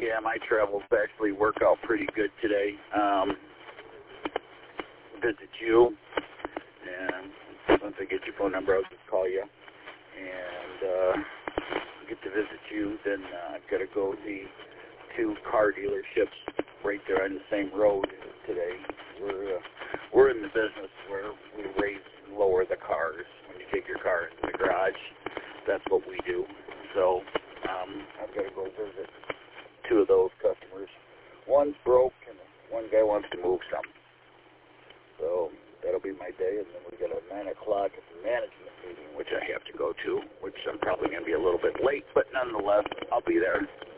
Yeah, my travels actually work out pretty good today. Visit you, and once I get your phone number, I'll just call you. And get to visit you, then I've got to go see 2 car dealerships right there on the same road today. We're in the business where we raise and lower the cars. When you take your car into the garage, that's what we do. So I've got to go visit 2 of those customers. One's broke, and one guy wants to move some. So that'll be my day, and then we got a 9 o'clock at the management meeting, which I have to go to, which I'm probably going to be a little bit late, but nonetheless, I'll be there.